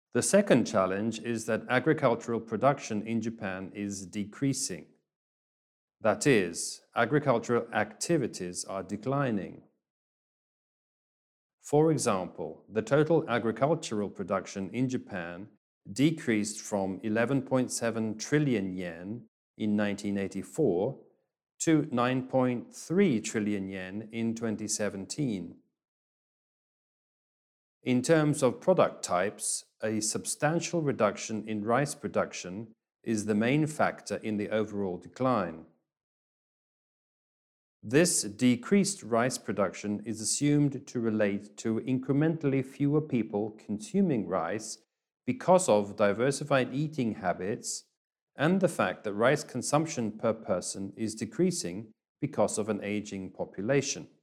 The second challenge is that agricultural production in Japan is decreasing. That is, agricultural activities are declining. For example, the total agricultural production in Japan decreased from 11.7 trillion yen in 1984 to 9.3 trillion yen in 2017. In terms of product types, a substantial reduction in rice production is the main factor in the overall decline. This decreased rice production is assumed to relate to incrementally fewer people consuming rice because of diversified eating habits and the fact that rice consumption per person is decreasing because of an aging population.